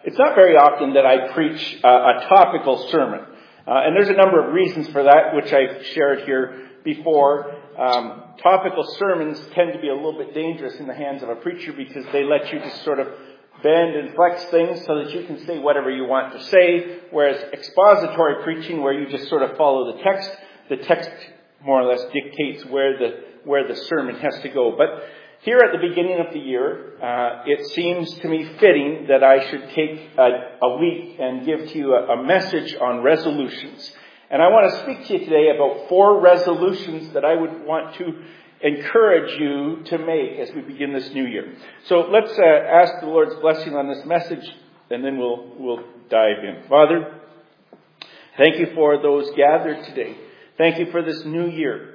it's not very often that I preach a topical sermon. And there's a number of reasons for that, which I've shared here before. Topical sermons tend to be a little bit dangerous in the hands of a preacher because they let you just sort of bend and flex things so that you can say whatever you want to say. Whereas expository preaching, where you just sort of follow the text more or less dictates where the sermon has to go. But here at the beginning of the year, it seems to me fitting that I should take a week and give to you a message on resolutions. And I want to speak to you today about 4 resolutions that I would want to encourage you to make as we begin this new year. So let's ask the Lord's blessing on this message, and then we'll dive in. Father, thank you for those gathered today. Thank you for this new year.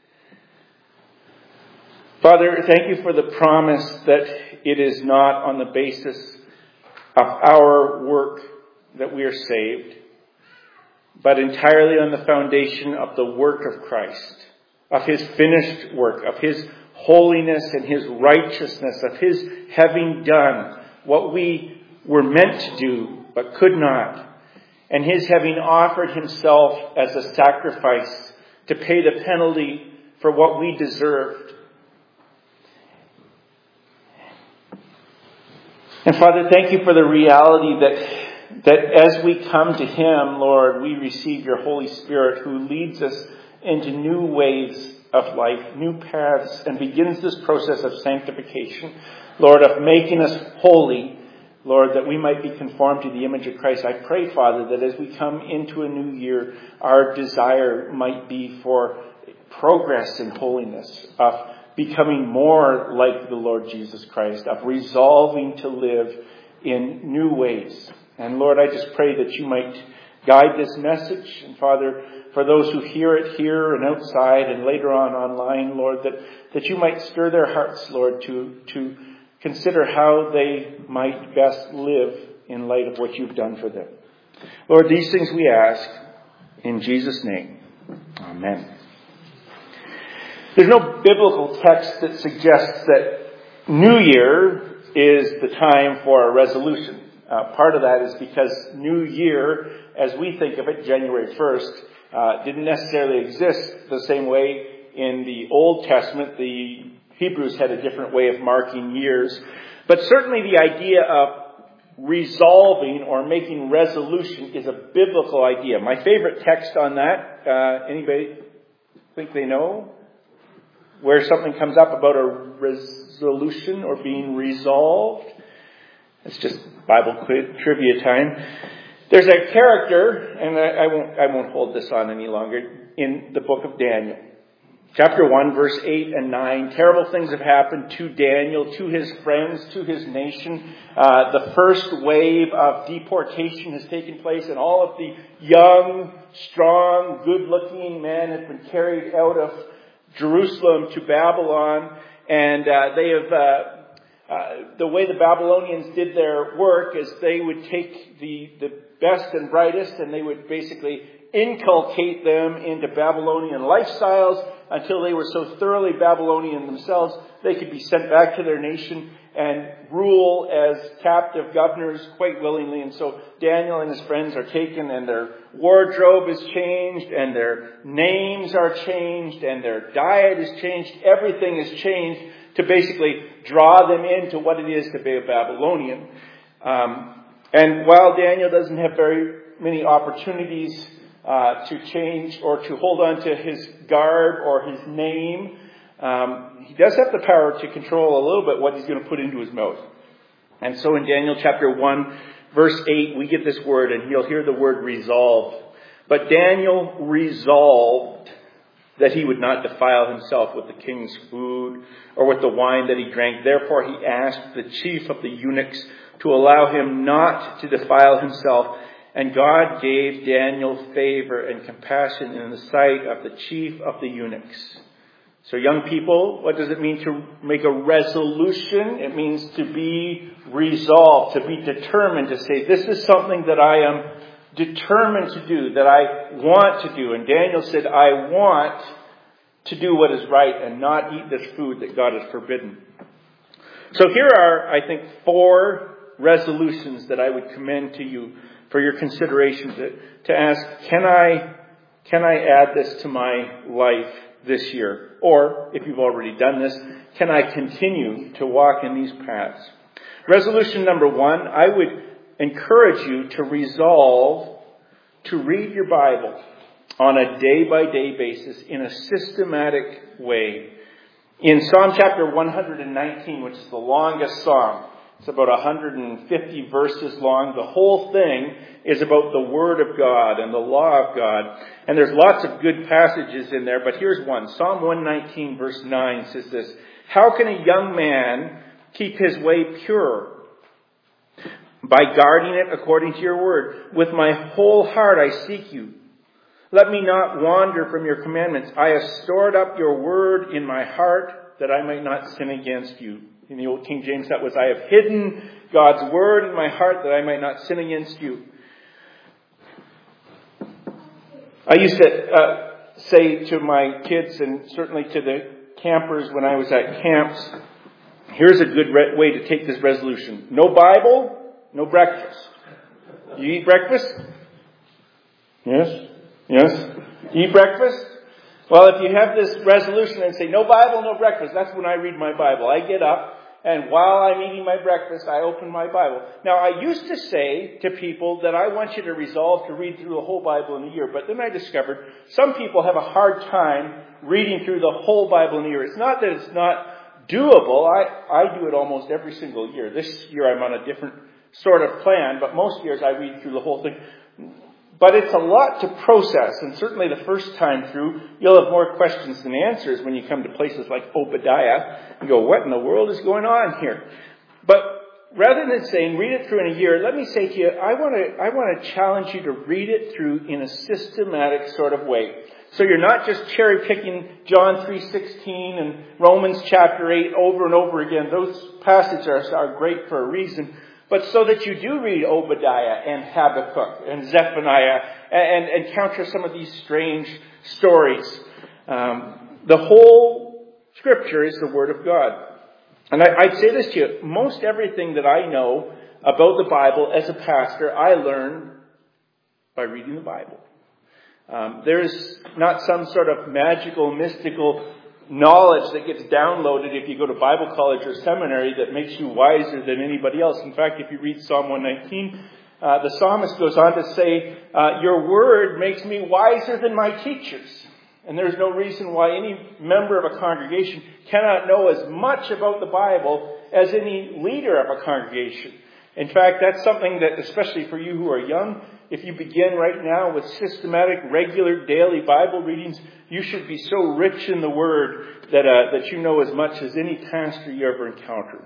Father, thank you for the promise that it is not on the basis of our work that we are saved, but entirely on the foundation of the work of Christ, of His finished work, of His holiness and His righteousness, of His having done what we were meant to do but could not, and His having offered Himself as a sacrifice to pay the penalty for what we deserved. And Father, thank you for the reality that as we come to Him, Lord, we receive your Holy Spirit who leads us into new ways of life, new paths, and begins this process of sanctification, Lord, of making us holy, Lord, that we might be conformed to the image of Christ. I pray, Father, that as we come into a new year, our desire might be for progress in holiness, of becoming more like the Lord Jesus Christ, of resolving to live in new ways. And Lord, I just pray that you might guide this message. And Father, for those who hear it here and outside and later on online, Lord, that you might stir their hearts, Lord, to consider how they might best live in light of what you've done for them. Lord, these things we ask in Jesus' name. Amen. There's no biblical text that suggests that New Year is the time for a resolution. Part of that is because New Year, as we think of it, January 1st, didn't necessarily exist the same way in the Old Testament. The Hebrews had a different way of marking years. But certainly the idea of resolving or making resolution is a biblical idea. My favorite text on that, anybody think they know? Where something comes up about a resolution or being resolved. It's just Bible trivia time. There's a character, and I won't hold this on any longer, in the book of Daniel. Chapter 1, verse 8 and 9. Terrible things have happened to Daniel, to his friends, to his nation. The first wave of deportation has taken place, and all of the young, strong, good-looking men have been carried out of Jerusalem to Babylon, and they have the way the Babylonians did their work is they would take the best and brightest, and they would basically inculcate them into Babylonian lifestyles until they were so thoroughly Babylonian themselves they could be sent back to their nation and rule as captive governors quite willingly. And so Daniel and his friends are taken, and their wardrobe is changed, and their names are changed, and their diet is changed. Everything is changed to basically draw them into what it is to be a Babylonian. And while Daniel doesn't have very many opportunities to change or to hold on to his garb or his name, he does have the power to control a little bit what he's going to put into his mouth. And so in Daniel chapter 1, verse 8, we get this word, and you'll hear the word resolved. But Daniel resolved that he would not defile himself with the king's food or with the wine that he drank. Therefore he asked the chief of the eunuchs to allow him not to defile himself. And God gave Daniel favor and compassion in the sight of the chief of the eunuchs. So young people, what does it mean to make a resolution? It means to be resolved, to be determined, to say, this is something that I am determined to do, that I want to do. And Daniel said, I want to do what is right and not eat this food that God has forbidden. So here are, I think, 4 resolutions that I would commend to you for your consideration to ask, can I add this to my life this year? Or, if you've already done this, can I continue to walk in these paths? Resolution number 1, I would encourage you to resolve to read your Bible on a day-by-day basis in a systematic way. In Psalm chapter 119, which is the longest psalm, it's about 150 verses long. The whole thing is about the Word of God and the law of God. And there's lots of good passages in there, but here's one. Psalm 119 verse 9 says this, "How can a young man keep his way pure? By guarding it according to your word. With my whole heart I seek you. Let me not wander from your commandments. I have stored up your word in my heart that I might not sin against you." In the Old King James, that was, "I have hidden God's word in my heart that I might not sin against you." I used to say to my kids, and certainly to the campers when I was at camps, here's a good way to take this resolution. No Bible, no breakfast. You eat breakfast? Yes? Yes? You eat breakfast? Well, if you have this resolution and say, no Bible, no breakfast, that's when I read my Bible. I get up, and while I'm eating my breakfast, I open my Bible. Now, I used to say to people that I want you to resolve to read through the whole Bible in a year, but then I discovered some people have a hard time reading through the whole Bible in a year. It's not that it's not doable. I do it almost every single year. This year I'm on a different sort of plan, but most years I read through the whole thing. But it's a lot to process, and certainly the first time through, you'll have more questions than answers when you come to places like Obadiah and go, what in the world is going on here? But rather than saying read it through in a year, let me say to you, I want to challenge you to read it through in a systematic sort of way. So you're not just cherry picking John 3:16 and Romans chapter 8 over and over again. Those passages are great for a reason. But so that you do read Obadiah and Habakkuk and Zephaniah and encounter some of these strange stories. The whole Scripture is the Word of God. And I'd say this to you. Most everything that I know about the Bible as a pastor, I learned by reading the Bible. There's not some sort of magical, mystical knowledge that gets downloaded if you go to Bible college or seminary that makes you wiser than anybody else. In fact, if you read Psalm 119, the psalmist goes on to say, your word makes me wiser than my teachers. And there's no reason why any member of a congregation cannot know as much about the Bible as any leader of a congregation. In fact, that's something that, especially for you who are young, if you begin right now with systematic, regular, daily Bible readings, you should be so rich in the Word that you know as much as any pastor you ever encountered.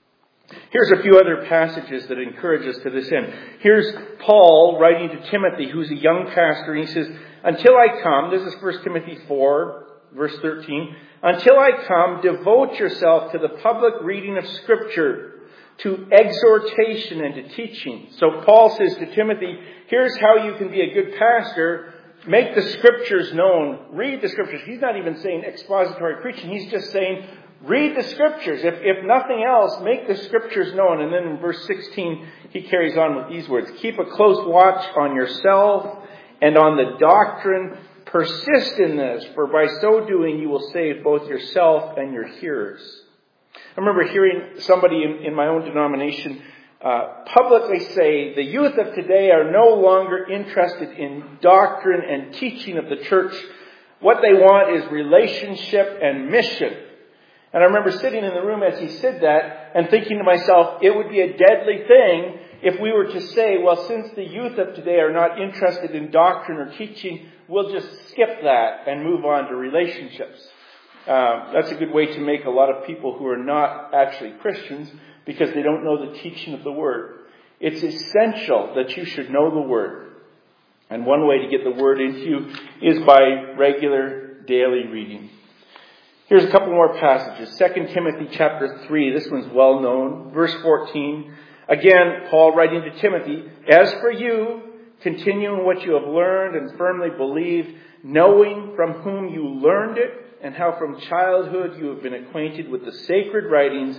Here's a few other passages that encourage us to this end. Here's Paul writing to Timothy, who's a young pastor, and he says, until I come, this is 1 Timothy 4, verse 13, until I come, devote yourself to the public reading of Scripture, to exhortation and to teaching. So Paul says to Timothy, here's how you can be a good pastor. Make the Scriptures known. Read the Scriptures. He's not even saying expository preaching. He's just saying, read the Scriptures. If nothing else, make the Scriptures known. And then in verse 16, he carries on with these words. Keep a close watch on yourself and on the doctrine. Persist in this, for by so doing you will save both yourself and your hearers. I remember hearing somebody in my own denomination publicly say the youth of today are no longer interested in doctrine and teaching of the church. What they want is relationship and mission. And I remember sitting in the room as he said that and thinking to myself, it would be a deadly thing if we were to say, well, since the youth of today are not interested in doctrine or teaching, we'll just skip that and move on to relationships. That's a good way to make a lot of people who are not actually Christians because they don't know the teaching of the Word. It's essential that you should know the Word. And one way to get the Word into you is by regular daily reading. Here's a couple more passages. 2 Timothy chapter 3. This one's well known. Verse 14. Again, Paul writing to Timothy, as for you, continue in what you have learned and firmly believed, knowing from whom you learned it, and how from childhood you have been acquainted with the sacred writings,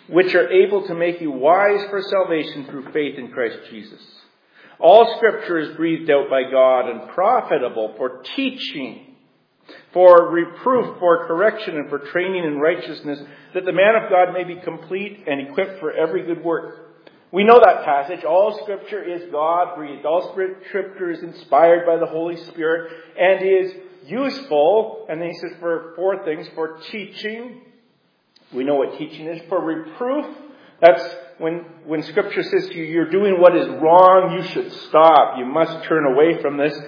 which are able to make you wise for salvation through faith in Christ Jesus. All Scripture is breathed out by God and profitable for teaching, for reproof, for correction, and for training in righteousness, that the man of God may be complete and equipped for every good work. We know that passage. All Scripture is God-breathed. All Scripture is inspired by the Holy Spirit and is useful. And then he says for 4 things: for teaching. We know what teaching is. For reproof. That's when Scripture says to you, you're doing what is wrong, you should stop. You must turn away from this.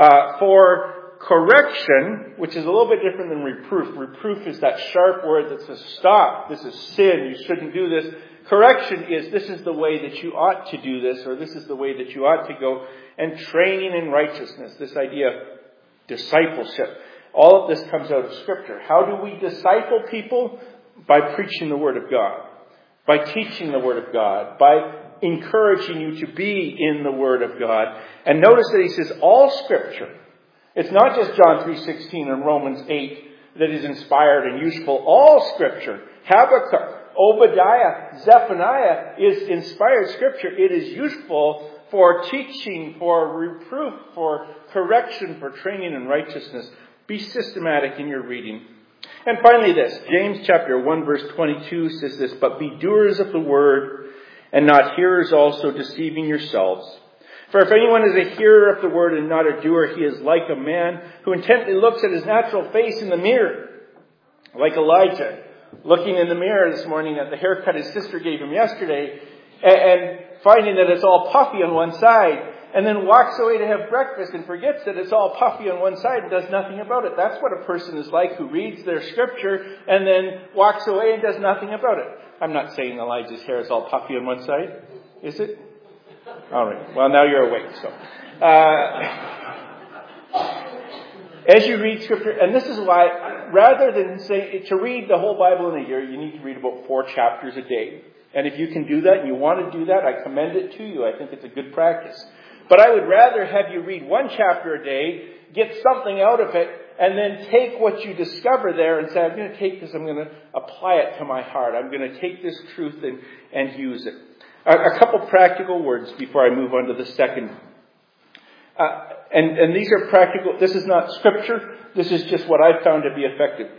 For correction, which is a little bit different than reproof. Reproof is that sharp word that says, stop, this is sin, you shouldn't do this. Correction is, this is the way that you ought to do this, or this is the way that you ought to go. And training in righteousness, this idea of discipleship. All of this comes out of Scripture. How do we disciple people? By preaching the Word of God. By teaching the Word of God. By encouraging you to be in the Word of God. And notice that he says all Scripture. It's not just John 3:16 and Romans 8 that is inspired and useful. All Scripture. Habakkuk, Obadiah, Zephaniah is inspired Scripture. It is useful for teaching, for reproof, for correction, for training in righteousness. Be systematic in your reading. And finally this, James chapter 1 verse 22 says this, but be doers of the word and not hearers also, deceiving yourselves. For if anyone is a hearer of the word and not a doer, he is like a man who intently looks at his natural face in the mirror. Like Elijah, looking in the mirror this morning at the haircut his sister gave him yesterday, and finding that it's all puffy on one side, and then walks away to have breakfast and forgets that it's all puffy on one side and does nothing about it. That's what a person is like who reads their Scripture and then walks away and does nothing about it. I'm not saying Elijah's hair is all puffy on one side. Is it? All right. Well, now you're awake. So, as you read Scripture, and this is why, rather than say to read the whole Bible in a year, you need to read about 4 chapters a day. And if you can do that and you want to do that, I commend it to you. I think it's a good practice. But I would rather have you read 1 chapter a day, get something out of it, and then take what you discover there and say, I'm going to take this, I'm going to apply it to my heart. I'm going to take this truth and use it. A couple practical words before I move on to the second. And these are practical. This is not Scripture. This is just what I've found to be effective.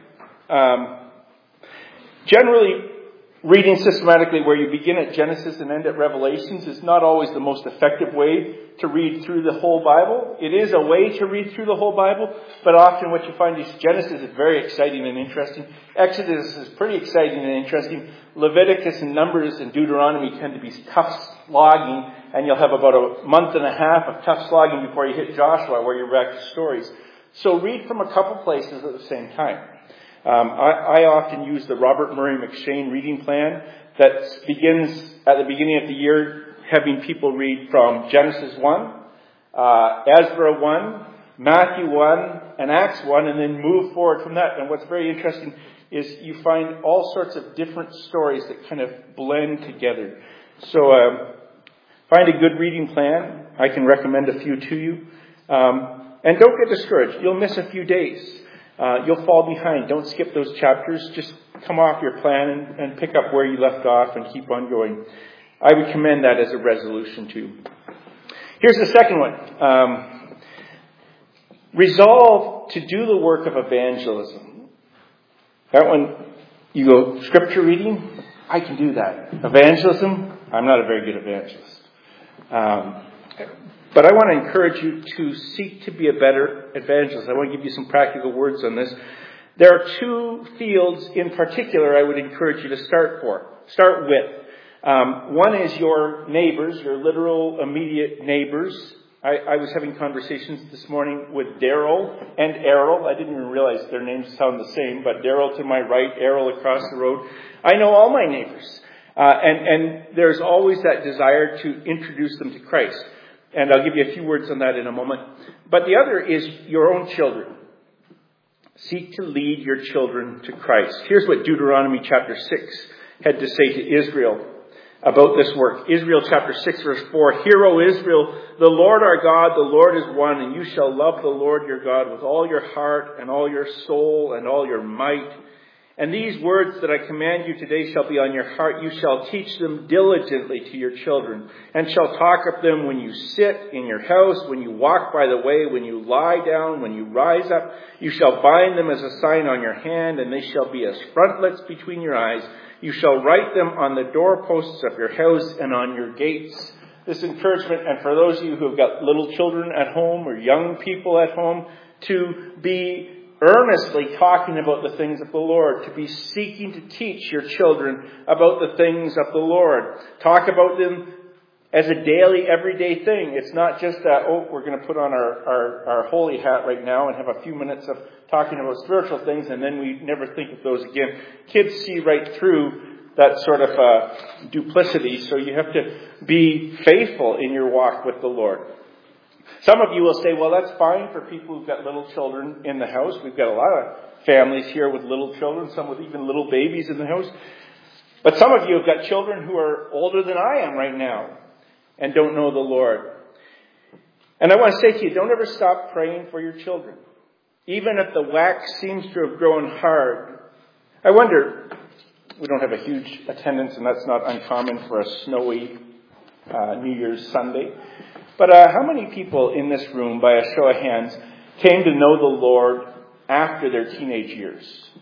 Generally, reading systematically where you begin at Genesis and end at Revelations is not always the most effective way to read through the whole Bible. It is a way to read through the whole Bible, but often what you find is Genesis is very exciting and interesting. Exodus is pretty exciting and interesting. Leviticus and Numbers and Deuteronomy tend to be tough slogging, and you'll have about a month and a half of tough slogging before you hit Joshua, where you're back to stories. So read from a couple places at the same time. I often use the Robert Murray McShane reading plan that begins at the beginning of the year, having people read from Genesis 1, Ezra 1, Matthew 1, and Acts 1, and then move forward from that. And what's very interesting is you find all sorts of different stories that kind of blend together. So find a good reading plan. I can recommend a few to you. And don't get discouraged. You'll miss a few days. You'll fall behind. Don't skip those chapters. Just come off your plan and pick up where you left off and keep on going. I would commend that as a resolution too. Here's the second one. Resolve to do the work of evangelism. That one, you go, Scripture reading, I can do that. Evangelism, I'm not a very good evangelist. But I want to encourage you to seek to be a better evangelist. I want to give you some practical words on this. There are 2 fields in particular I would encourage you to start with. One is your neighbors, your literal immediate neighbors. I was having conversations this morning with Daryl and Errol. I didn't even realize their names sound the same, but Daryl to my right, Errol across the road. I know all my neighbors. And there's always that desire to introduce them to Christ. And I'll give you a few words on that in a moment. But the other is your own children. Seek to lead your children to Christ. Here's what Deuteronomy chapter 6 had to say to Israel about this work. Israel chapter 6 verse 4. Hear, O Israel, the Lord our God, the Lord is one, and you shall love the Lord your God with all your heart and all your soul and all your might. And these words that I command you today shall be on your heart. You shall teach them diligently to your children, and shall talk of them when you sit in your house, when you walk by the way, when you lie down, when you rise up. You shall bind them as a sign on your hand, and they shall be as frontlets between your eyes. You shall write them on the doorposts of your house and on your gates. This encouragement, and for those of you who have got little children at home or young people at home, to be earnestly talking about the things of the Lord, to be seeking to teach your children about the things of the Lord. Talk about them as a daily, everyday thing. It's not just we're going to put on our holy hat right now and have a few minutes of talking about spiritual things, and then we never think of those again. Kids see right through that sort of duplicity, so you have to be faithful in your walk with the Lord. Some of you will say, well, that's fine for people who've got little children in the house. We've got a lot of families here with little children, some with even little babies in the house. But some of you have got children who are older than I am right now and don't know the Lord. And I want to say to you, don't ever stop praying for your children. Even if the wax seems to have grown hard. I wonder, we don't have a huge attendance, and that's not uncommon for a snowy New Year's Sunday. But how many people in this room, by a show of hands, came to know the Lord after their teenage years?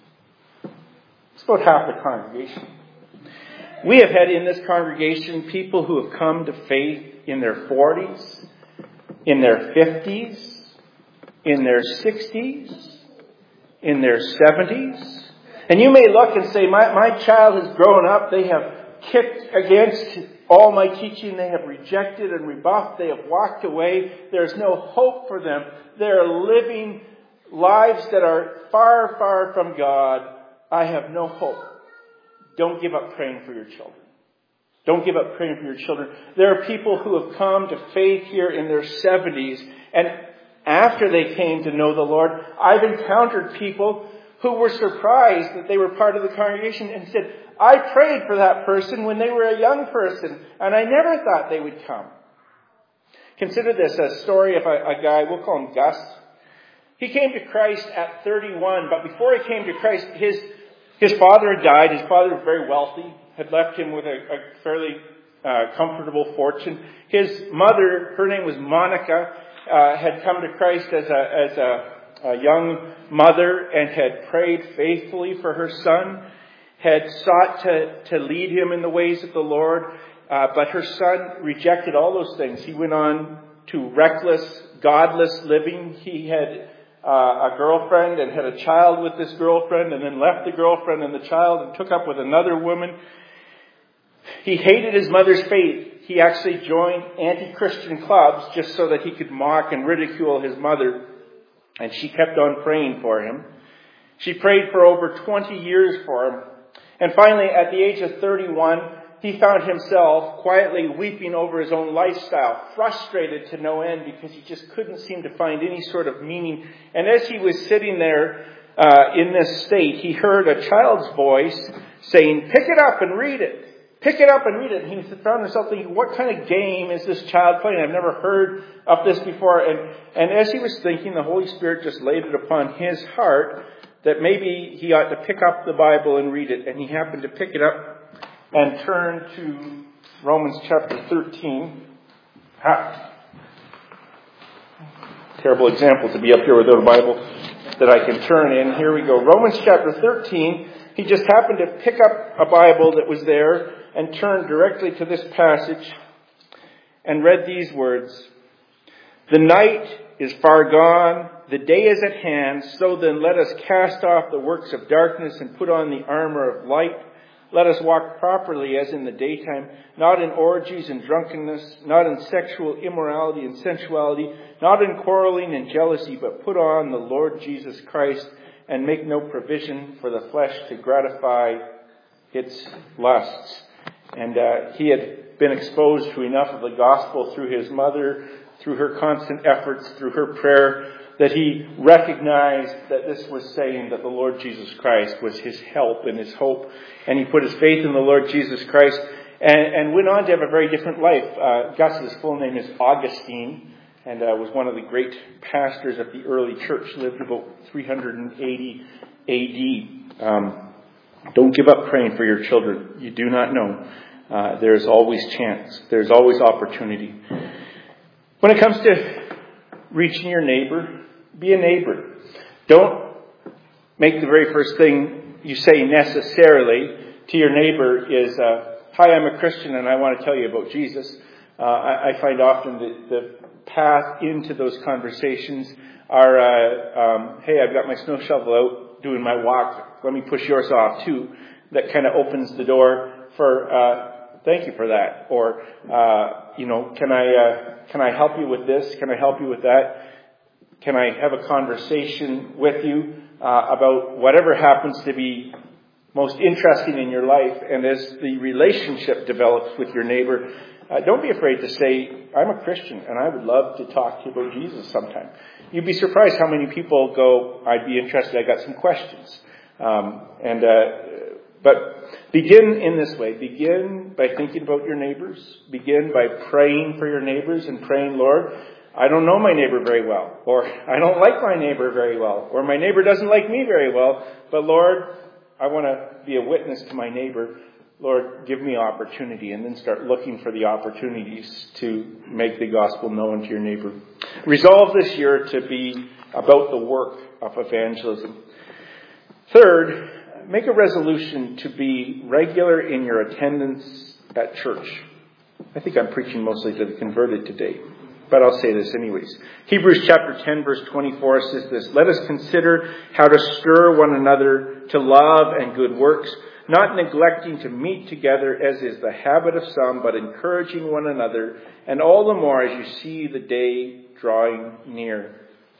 It's about half the congregation. We have had in this congregation people who have come to faith in their 40s, in their 50s, in their 60s, in their 70s. And you may look and say, my child has grown up. They have kicked against all my teaching. They have rejected and rebuffed. They have walked away. There's no hope for them. They're living lives that are far, far from God. I have no hope. Don't give up praying for your children. Don't give up praying for your children. There are people who have come to faith here in their 70s, and after they came to know the Lord, I've encountered people who were surprised that they were part of the congregation and said, I prayed for that person when they were a young person, and I never thought they would come. Consider this a story of a guy, we'll call him Gus. He came to Christ at 31, but before he came to Christ, his father had died. His father was very wealthy, had left him with a fairly comfortable fortune. His mother, her name was Monica, had come to Christ as a young mother and had prayed faithfully for her son, had sought to lead him in the ways of the Lord, but her son rejected all those things. He went on to reckless, godless living. He had a girlfriend and had a child with this girlfriend, and then left the girlfriend and the child and took up with another woman. He hated his mother's faith. He actually joined anti-Christian clubs just so that he could mock and ridicule his mother. And she kept on praying for him. She prayed for over 20 years for him. And finally, at the age of 31, he found himself quietly weeping over his own lifestyle, frustrated to no end because he just couldn't seem to find any sort of meaning. And as he was sitting there in this state, he heard a child's voice saying, pick it up and read it. Pick it up and read it. And he found himself thinking, what kind of game is this child playing? I've never heard of this before. And as he was thinking, the Holy Spirit just laid it upon his heart that maybe he ought to pick up the Bible and read it. And he happened to pick it up and turn to Romans chapter 13. Terrible example to be up here without a Bible that I can turn in. Here we go. Romans chapter 13. He just happened to pick up a Bible that was there and turned directly to this passage and read these words. The night is far gone, the day is at hand, so then let us cast off the works of darkness and put on the armor of light. Let us walk properly as in the daytime, not in orgies and drunkenness, not in sexual immorality and sensuality, not in quarreling and jealousy, but put on the Lord Jesus Christ and make no provision for the flesh to gratify its lusts. And he had been exposed to enough of the gospel through his mother, through her constant efforts, through her prayer, that he recognized that this was saying that the Lord Jesus Christ was his help and his hope. And he put his faith in the Lord Jesus Christ and went on to have a very different life. Gus's full name is Augustine and was one of the great pastors of the early church, lived about 380 A.D. Don't give up praying for your children. You do not know. There's always chance. There's always opportunity. When it comes to reaching your neighbor, be a neighbor. Don't make the very first thing you say necessarily to your neighbor is, hi, I'm a Christian and I want to tell you about Jesus. I find often that the path into those conversations are, hey, I've got my snow shovel out doing my walk. Let me push yours off too. That kind of opens the door for, thank you for that. Or, can I help you with this? Can I help you with that? Can I have a conversation with you about whatever happens to be most interesting in your life? And as the relationship develops with your neighbor, don't be afraid to say, I'm a Christian and I would love to talk to you about Jesus sometime. You'd be surprised how many people go, I'd be interested, I got some questions. But begin in this way. Begin by thinking about your neighbors. Begin by praying for your neighbors and praying, Lord, I don't know my neighbor very well, or I don't like my neighbor very well, or my neighbor doesn't like me very well, but Lord, I want to be a witness to my neighbor. Lord, give me opportunity, and then start looking for the opportunities to make the gospel known to your neighbor. Resolve this year to be about the work of evangelism. Third, make a resolution to be regular in your attendance at church. I think I'm preaching mostly to the converted today, but I'll say this anyways. Hebrews chapter 10 verse 24 says this, let us consider how to stir one another to love and good works, not neglecting to meet together as is the habit of some, but encouraging one another, and all the more as you see the day drawing near.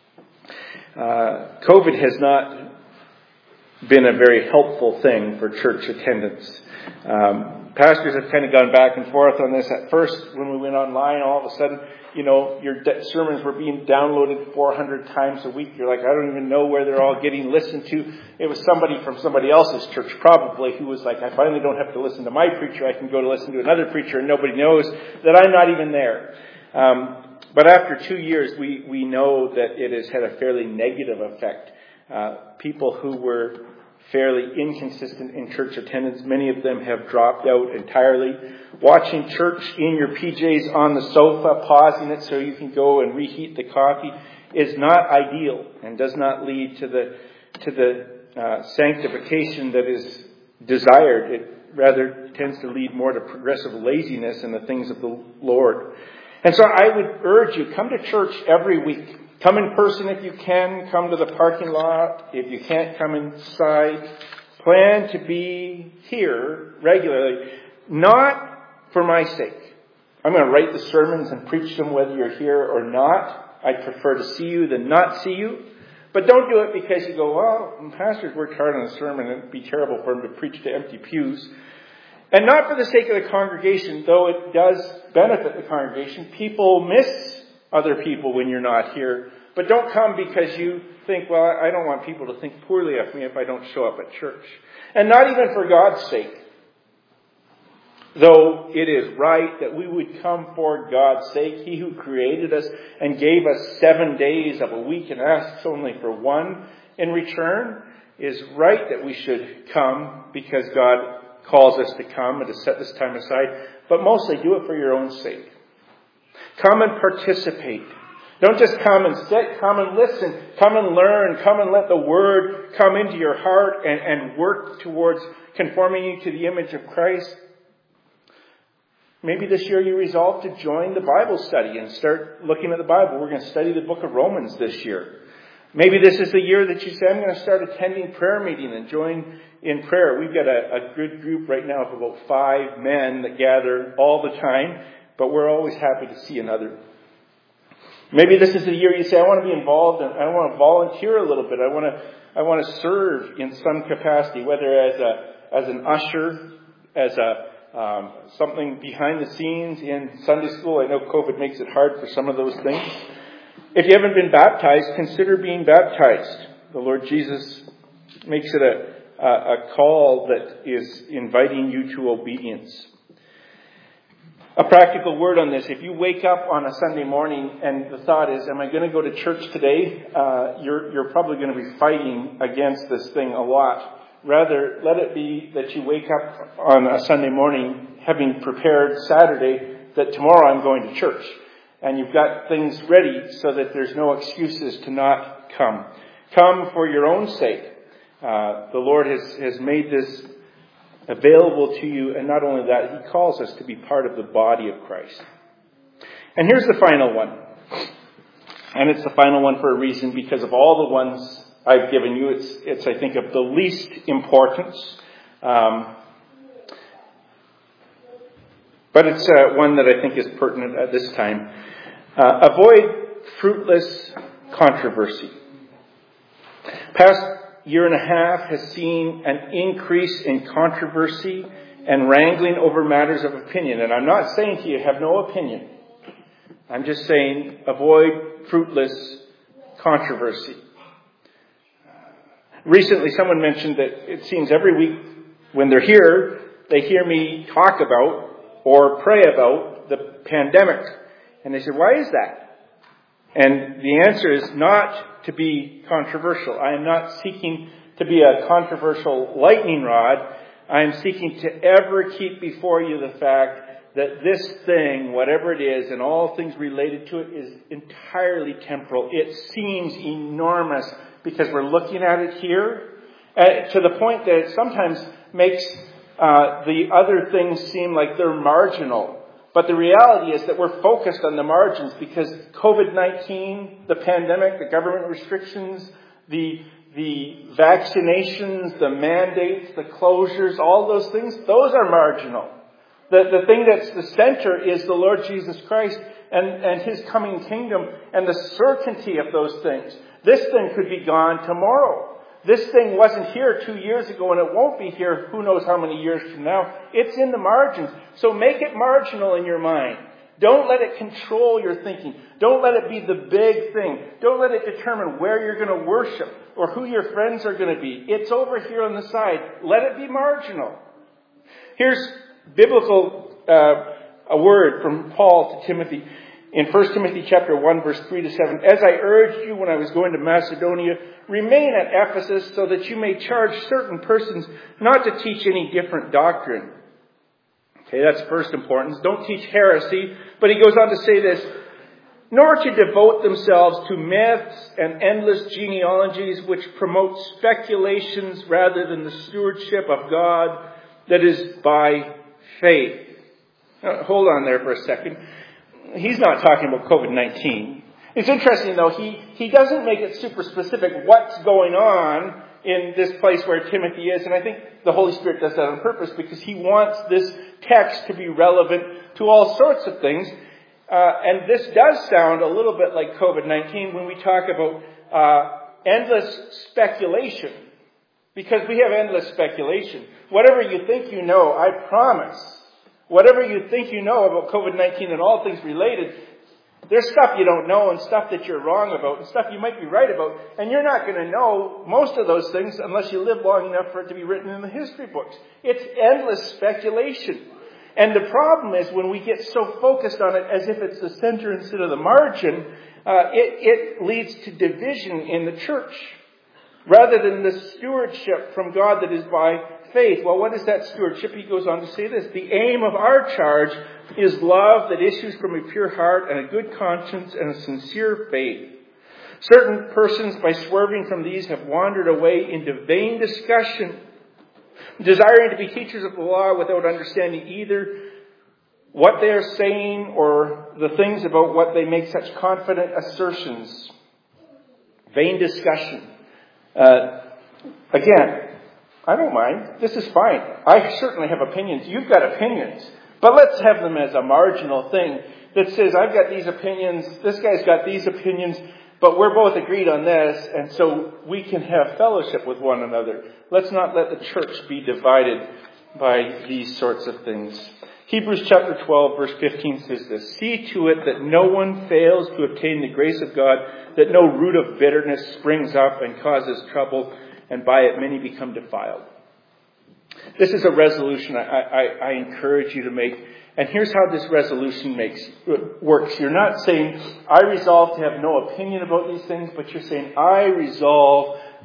COVID has not been a very helpful thing for church attendance. Pastors have kind of gone back and forth on this. At first, when we went online, all of a sudden, your sermons were being downloaded 400 times a week. You're like, I don't even know where they're all getting listened to. It was somebody from somebody else's church probably who was like, I finally don't have to listen to my preacher. I can go to listen to another preacher and nobody knows that I'm not even there. But after 2 years, we know that it has had a fairly negative effect. People who were fairly inconsistent in church attendance, many of them have dropped out entirely. Watching church in your PJs on the sofa, pausing it so you can go and reheat the coffee, is not ideal and does not lead to the sanctification that is desired. It rather tends to lead more to progressive laziness in the things of the Lord. And so I would urge you, come to church every week. Come in person if you can. Come to the parking lot. If you can't, come inside. Plan to be here regularly, not for my sake. I'm going to write the sermons and preach them whether you're here or not. I'd prefer to see you than not see you. But don't do it because you go, well, pastors worked hard on a sermon and it'd be terrible for him to preach to empty pews. And not for the sake of the congregation, though it does benefit the congregation. People miss other people when you're not here. But don't come because you think, well, I don't want people to think poorly of me if I don't show up at church. And not even for God's sake. Though it is right that we would come for God's sake. He who created us and gave us 7 days of a week and asks only for one in return, is right that we should come because God calls us to come and to set this time aside. But mostly do it for your own sake. Come and participate. Don't just come and sit. Come and listen. Come and learn. Come and let the Word come into your heart and work towards conforming you to the image of Christ. Maybe this year you resolve to join the Bible study and start looking at the Bible. We're going to study the book of Romans this year. Maybe this is the year that you say, I'm going to start attending prayer meeting and join in prayer. We've got a good group right now of about 5 men that gather all the time. But we're always happy to see another. Maybe this is the year you say, I want to be involved and I want to volunteer a little bit. I want to serve in some capacity, whether as an usher, as something behind the scenes in Sunday school. I know COVID makes it hard for some of those things. If you haven't been baptized, consider being baptized. The Lord Jesus makes it a call that is inviting you to obedience. A practical word on this. If you wake up on a Sunday morning and the thought is, am I going to go to church today? You're probably going to be fighting against this thing a lot Rather, let it be that you wake up on a Sunday morning having prepared Saturday that tomorrow I'm going to church. And you've got things ready so that there's no excuses to not come. Come for your own sake. The Lord has made this available to you. And not only that, He calls us to be part of the body of Christ. And here's the final one. And it's the final one for a reason, because of all the ones I've given you, it's I think, of the least importance. But it's one that I think is pertinent at this time. Avoid fruitless controversy. Past year and a half has seen an increase in controversy and wrangling over matters of opinion. And I'm not saying to you, have no opinion. I'm just saying, avoid fruitless controversy. Recently, someone mentioned that it seems every week when they're here, they hear me talk about or pray about the pandemic. And they said, why is that? And the answer is not to be controversial. I am not seeking to be a controversial lightning rod. I am seeking to ever keep before you the fact that this thing, whatever it is, and all things related to it, is entirely temporal. It seems enormous because we're looking at it here, to the point that it sometimes makes the other things seem like they're marginal. But the reality is that we're focused on the margins because COVID-19, the pandemic, the government restrictions, the vaccinations, the mandates, the closures, all those things, those are marginal. The thing that's the center is the Lord Jesus Christ and His coming kingdom and the certainty of those things. This thing could be gone tomorrow. This thing wasn't here 2 years ago and it won't be here who knows how many years from now. It's in the margins. So make it marginal in your mind. Don't let it control your thinking. Don't let it be the big thing. Don't let it determine where you're going to worship or who your friends are going to be. It's over here on the side. Let it be marginal. Here's biblical a word from Paul to Timothy in 1 Timothy chapter 1 verse 3 to 7. As I urged you when I was going to Macedonia, remain at Ephesus so that you may charge certain persons not to teach any different doctrine. Okay, that's first importance. Don't teach heresy. But he goes on to say this, nor to devote themselves to myths and endless genealogies which promote speculations rather than the stewardship of God that is by faith. Now, hold on there for a second. He's not talking about COVID-19. It's interesting, though, he doesn't make it super specific what's going on in this place where Timothy is. And I think the Holy Spirit does that on purpose because He wants this text to be relevant to all sorts of things. And this does sound a little bit like COVID-19 when we talk about endless speculation. Because we have endless speculation. Whatever you think you know, I promise, whatever you think you know about COVID-19 and all things related, there's stuff you don't know and stuff that you're wrong about and stuff you might be right about. And you're not going to know most of those things unless you live long enough for it to be written in the history books. It's endless speculation. And the problem is when we get so focused on it as if it's the center instead of the margin, it leads to division in the church rather than the stewardship from God that is by faith. Well, what is that stewardship? He goes on to say this. The aim of our charge is love that issues from a pure heart and a good conscience and a sincere faith. Certain persons, by swerving from these, have wandered away into vain discussion, desiring to be teachers of the law without understanding either what they are saying or the things about what they make such confident assertions. Vain discussion. Again, I don't mind. This is fine. I certainly have opinions. You've got opinions. But let's have them as a marginal thing that says, I've got these opinions, this guy's got these opinions, but we're both agreed on this, and so we can have fellowship with one another. Let's not let the church be divided by these sorts of things. Hebrews chapter 12, verse 15 says this, see to it that no one fails to obtain the grace of God, that no root of bitterness springs up and causes trouble, and by it many become defiled. This is a resolution I encourage you to make. And here's how this resolution works. You're not saying, I resolve to have no opinion about these things, but you're saying, I resolve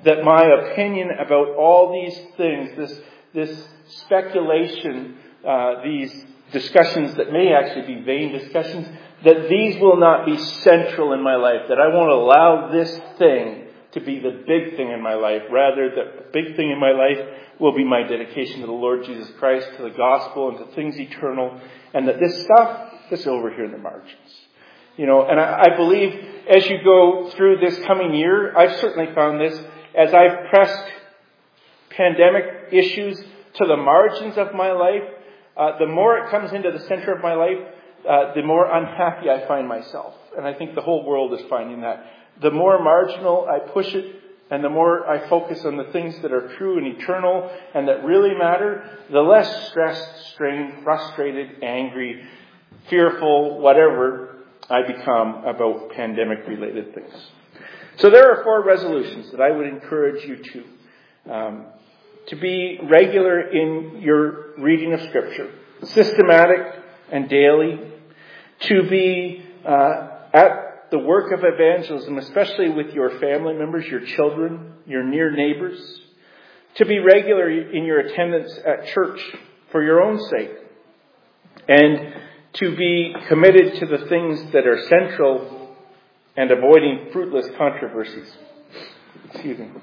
that my opinion about all these things, this speculation, these discussions that may actually be vain discussions, that these will not be central in my life, that I won't allow this thing to be the big thing in my life. Rather, the big thing in my life will be my dedication to the Lord Jesus Christ, to the gospel, and to things eternal, and that this stuff is over here in the margins. And I believe as you go through this coming year, I've certainly found this, as I've pressed pandemic issues to the margins of my life, the more it comes into the center of my life, the more unhappy I find myself. And I think the whole world is finding that. The more marginal I push it, and the more I focus on the things that are true and eternal and that really matter, the less stressed, strained, frustrated, angry, fearful, whatever I become about pandemic-related things. So there are 4 resolutions that I would encourage you to be regular in your reading of Scripture, systematic and daily, to be at the work of evangelism, especially with your family members, your children, your near neighbors, to be regular in your attendance at church for your own sake, and to be committed to the things that are central and avoiding fruitless controversies. Excuse me.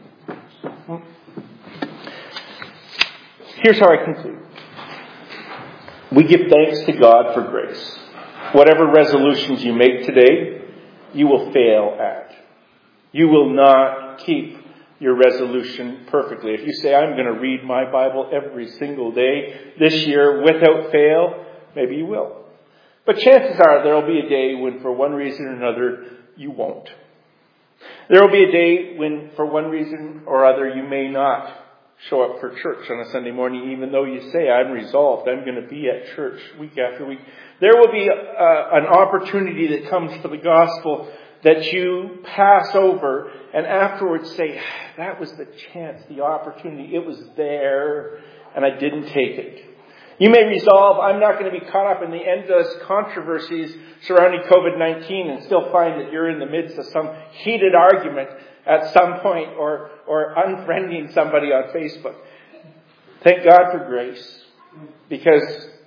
Here's how I conclude. We give thanks to God for grace. Whatever resolutions you make today, you will fail at. You will not keep your resolution perfectly. If you say, I'm going to read my Bible every single day this year without fail, maybe you will. But chances are there will be a day when for one reason or another you won't. There will be a day when for one reason or other you may not show up for church on a Sunday morning, even though you say, I'm resolved, I'm going to be at church week after week. There will be an opportunity that comes for the gospel that you pass over and afterwards say, that was the chance, the opportunity. It was there and I didn't take it. You may resolve, I'm not going to be caught up in the endless controversies surrounding COVID-19 and still find that you're in the midst of some heated argument at some point or unfriending somebody on Facebook. Thank God for grace, because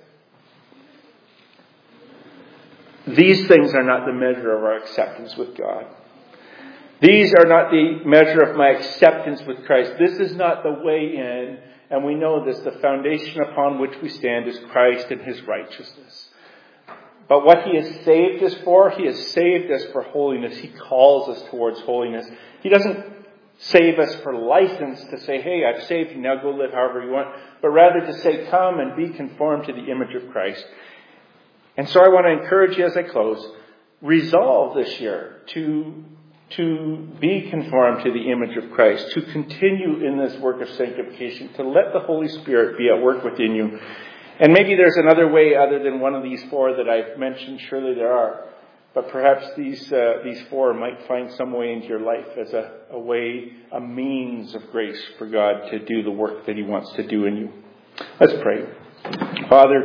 these things are not the measure of our acceptance with God. These are not the measure of my acceptance with Christ. This is not the way in, and we know this. The foundation upon which we stand is Christ and His righteousness. But what He has saved us for, He has saved us for holiness. He calls us towards holiness. He doesn't save us for license to say, hey, I've saved you, now go live however you want. But rather to say, come and be conformed to the image of Christ. And so I want to encourage you as I close, resolve this year to be conformed to the image of Christ, to continue in this work of sanctification, to let the Holy Spirit be at work within you. And maybe there's another way other than one of these 4 that I've mentioned. Surely there are. But perhaps these 4 might find some way into your life as a way, a means of grace for God to do the work that He wants to do in you. Let's pray. Father,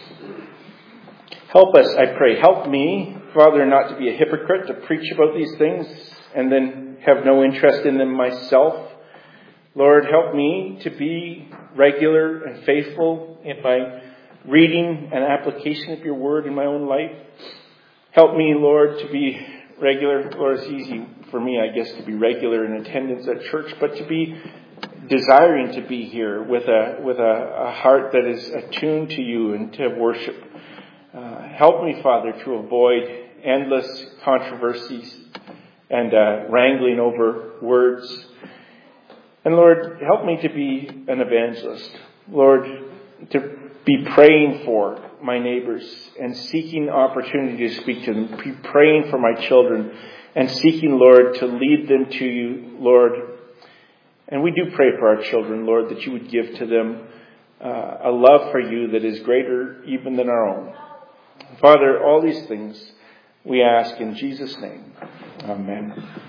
help us, I pray. Help me, Father, not to be a hypocrite, to preach about these things and then have no interest in them myself. Lord, help me to be regular and faithful in my reading and application of your word in my own life. Help me, Lord, to be regular. Lord, it's easy for me, I guess, to be regular in attendance at church, but to be desiring to be here with a heart that is attuned to you and to worship. Help me, Father, to avoid endless controversies and wrangling over words. And Lord, help me to be an evangelist. Lord, to be praying for my neighbors and seeking opportunity to speak to them. Be praying for my children and seeking, Lord, to lead them to you, Lord. And we do pray for our children, Lord, that you would give to them a love for you that is greater even than our own. Father, all these things we ask in Jesus' name. Amen.